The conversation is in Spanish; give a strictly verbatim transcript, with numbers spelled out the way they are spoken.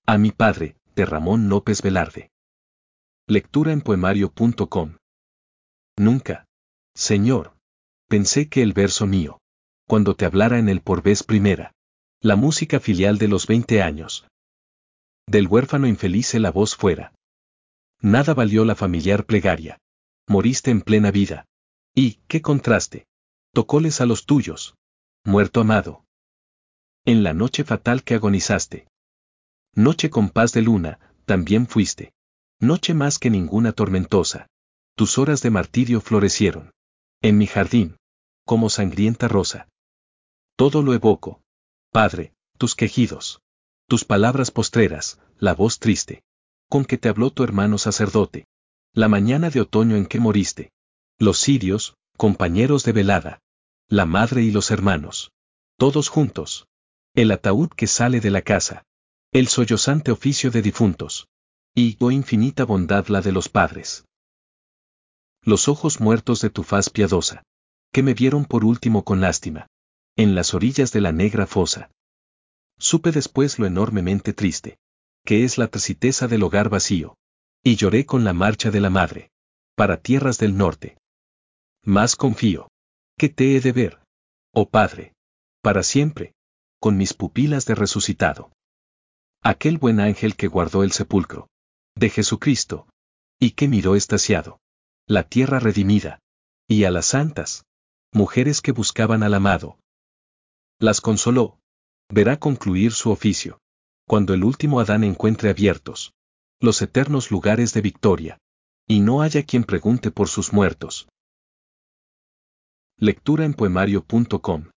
A mi padre, de Ramón López Velarde. Lectura en poemario punto com. Nunca, Señor, pensé que el verso mío, cuando te hablara en el por vez primera, la música filial de los veinte años, del huérfano infeliz la voz fuera. Nada valió la familiar plegaria. Moriste en plena vida. Y, qué contraste, tocóles a los tuyos, muerto amado. En la noche fatal que agonizaste. Noche con paz de luna, también fuiste. Noche más que ninguna tormentosa. Tus horas de martirio florecieron. En mi jardín, como sangrienta rosa. Todo lo evoco. Padre, tus quejidos. Tus palabras postreras, la voz triste. Con que te habló tu hermano sacerdote. La mañana de otoño en que moriste. Los cirios, compañeros de velada. La madre y los hermanos. Todos juntos. El ataúd que sale de la casa. El sollozante oficio de difuntos. Y, oh infinita bondad la de los padres. Los ojos muertos de tu faz piadosa. Que me vieron por último con lástima. En las orillas de la negra fosa. Supe después lo enormemente triste. Que es la tristeza del hogar vacío. Y lloré con la marcha de la madre. Para tierras del norte. Más confío. ¿Qué te he de ver? Oh Padre. Para siempre. Con mis pupilas de resucitado. Aquel buen ángel que guardó el sepulcro. De Jesucristo. Y que miró extasiado. La tierra redimida. Y a las santas. Mujeres que buscaban al amado. Las consoló. Verá concluir su oficio. Cuando el último Adán encuentre abiertos. Los eternos lugares de victoria. Y no haya quien pregunte por sus muertos. Lectura en poemario punto com.